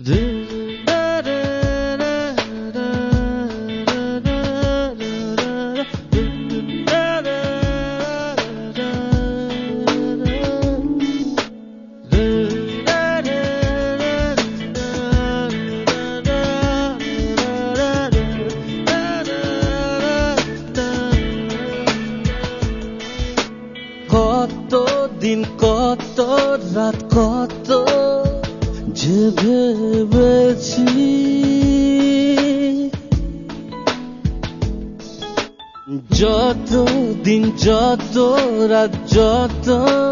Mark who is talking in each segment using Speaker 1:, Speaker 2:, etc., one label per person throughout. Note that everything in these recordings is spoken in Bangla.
Speaker 1: দিন কত রাত কত যে ভেবেছি যত দিন যত রাত যত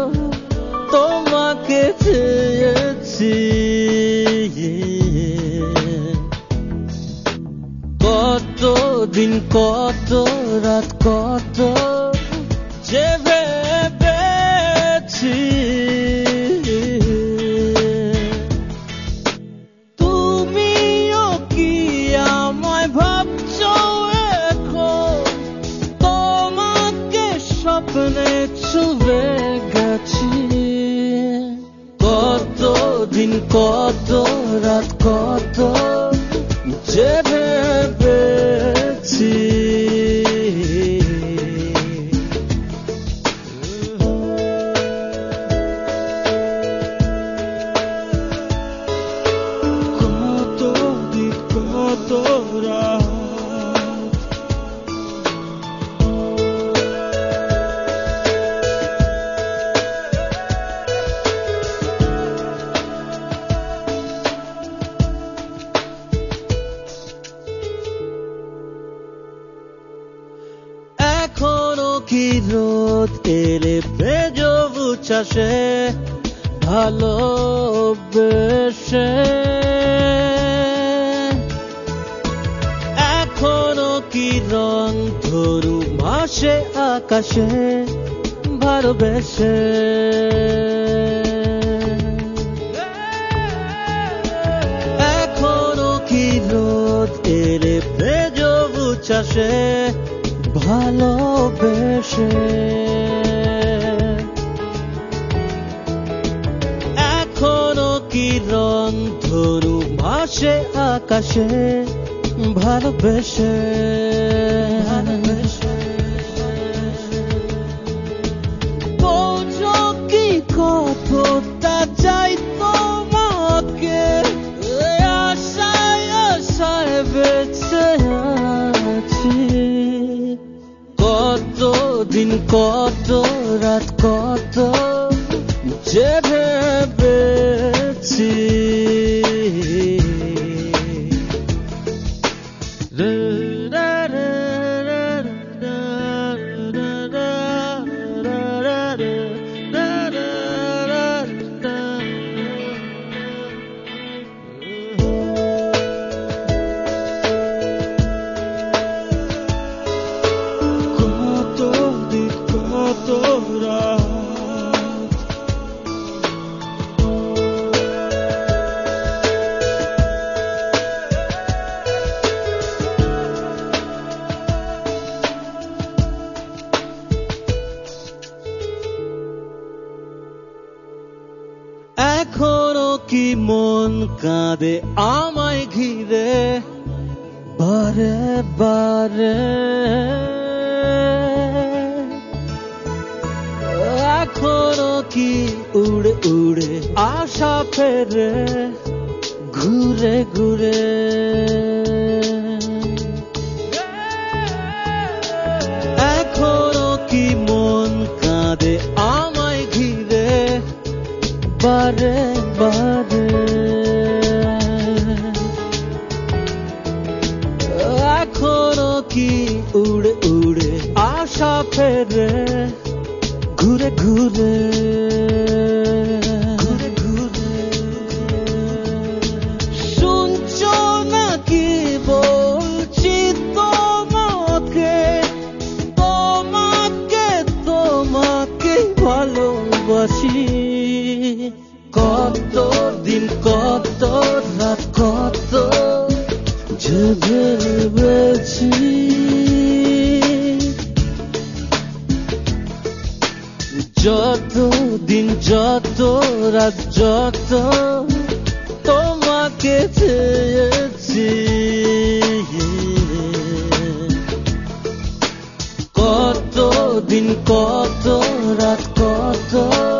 Speaker 1: তোমাকে চেয়েছি কত দিন কত রাত কত যে ভেবেছি তুমিও কি আমায় ভাবছো এখন তোমাকে স্বপ্নে ছুঁয়ে গেছি কত দিন কত রাত কত যে ভেবেছি এখনো কি রোদ এলে ভেজব চাষে ভালোবেসে এখনো কি রং ধরু ভাসে আকাশে ভালোবেসে এখনো কি রোদ এলে ভেজব চাষে ভালোবেসে এখনো কি রং ধরু ভাসে আকাশে ভালোবেসে বোঝো কি কতটা চাই তোমাকে আশায় আশায় বেঁচে আছি কত দিন কত রাত কত যে ভেবেছি এখনো কি মন কাঁদে আমায় ঘিরে বারে বারে এখনো কি উড়ে উড়ে আশা ফেরে ঘুরে ঘুরে এখনো কি মন কাঁদে আমায় ঘিরে বারে বারে এখনো কি উড়ে উড়ে আশা ফেরে ঘুরে ঘুরে শুনছো না কি বলছি তোমাকে তোমাকে তোমাকে ভালোবাসি কত দিন কত রাত কত যে ভেবেছি যত দিন যত রাত যত তোমাকে দিন কত রাত কত